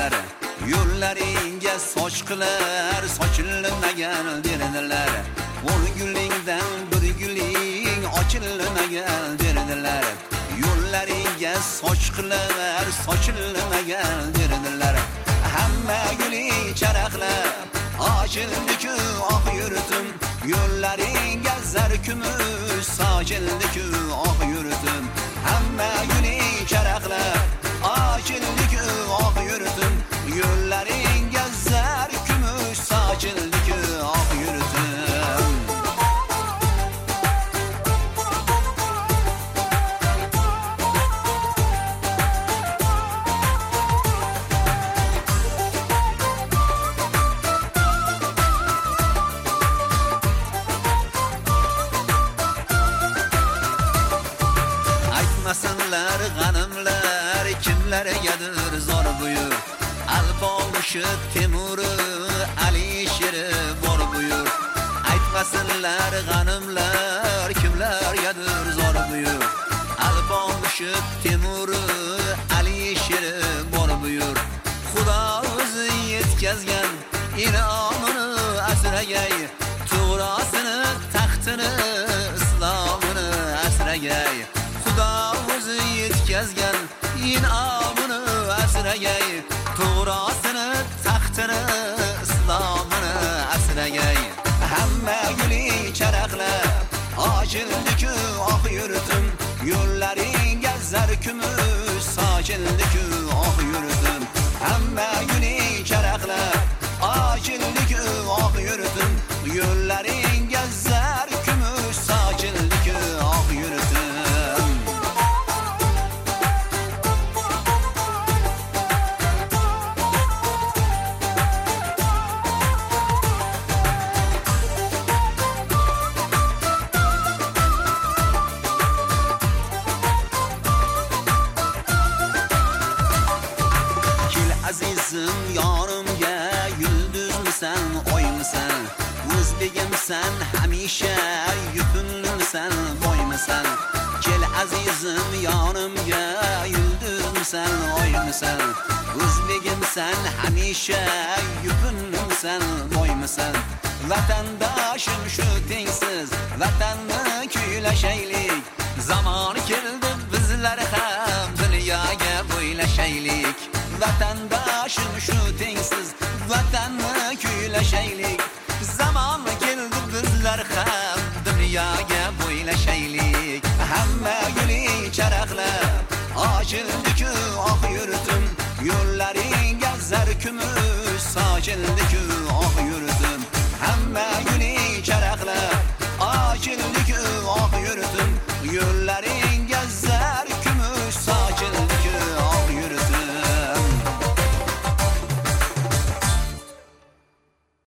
derdiler. Yo'llaringga sochqilar sochilmagan derdilar. Bir gulingdan bir guling ochilmagan derdilar. Yo'llaringga sochqilar sochilmagan derdilar. Hamma guling charaqlab ochildi-ku oq yurtim. Yo'llaringga zar kumush sochildi-ku oq yurtim. Hamma guling charaqlab ochildi-ku oq yurtim. Yo'llaringga zar kumush sochildi-ku oq yurtim. Aytmasinlar g'animlar kimlargadir zor buyur. Alpomushi Temuri Alisher bor buyur. Aytmasinlar g'animlar kimlargadir zor buyur. Alpomushi Temuri Alisher bor buyur. Xudo o'zi yetkazgan inomini asragay, to'g'rasini taxtini islomini asragay. Xudo o'zi yetkazgan inomini asragay, to'g'rasini taxtini islomini asragay. Hamma guling charaqlab ochildi-ku oq yurtim. Yo'llaringga zar kumush sochildi-ku oq yurtim. Hamma guling charaqlab ochildi-ku oq yurtim. Yo'llaringga zar kumush sochildi-ku oq yurtim. Azizim yonimga yulduzmisan, oymisan? O'zbegimsan, hamisha yutunlisan, boymisan? Kel azizim yonimga yulduzmisan, oymisan? O'zbegimsan, hamisha yutunlisan, boymisan? Vatandoshim shu tengsiz, vatanni kuylashaylik. Zamon keldi bizlar ham dunyoga bo'ylashaylik. Vatandoshim shu tengsiz, vatanni kuylashaylik. Zamon keldi bizlar ham dunyoga bo'ylashaylik. Hamma guling charaqlab ochildi-ku oq yurtim. Yo'llaringga zar kumush sochildi